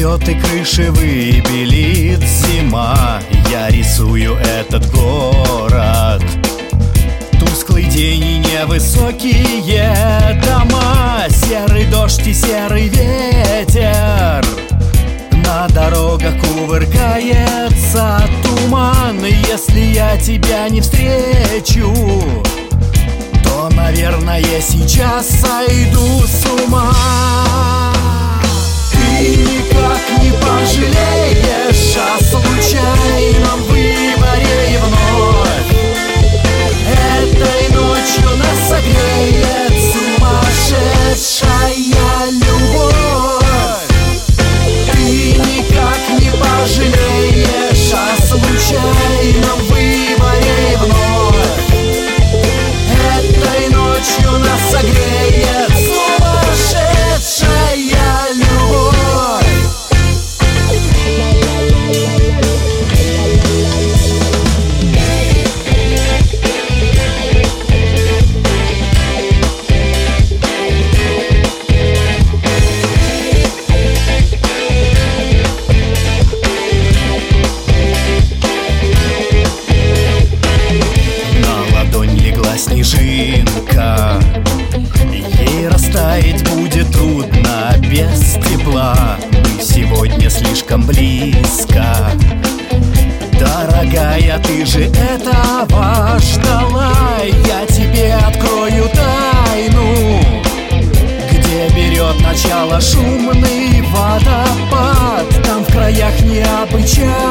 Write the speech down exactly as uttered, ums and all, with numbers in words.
Взлеты крыши выбелит зима. Я рисую этот город. Тусклый день и невысокие дома, серый дождь и серый ветер. На дорогах кувыркается туман. Если я тебя не встречу, то, наверное, сейчас сойду с ума. Ты никак не пожалеешь о случайном выборе и вновь этой ночью нас согреет сумасшедшая любовь. Ты никак не пожалеешь о случайном выборе и вновь этой ночью нас согреет сумасшедшая любовь. Снежинка, ей растаять будет трудно без тепла. Мы сегодня слишком близко. Дорогая, ты же этого ждала. Я тебе открою тайну, где берет начало шумный водопад. Там в краях необычайных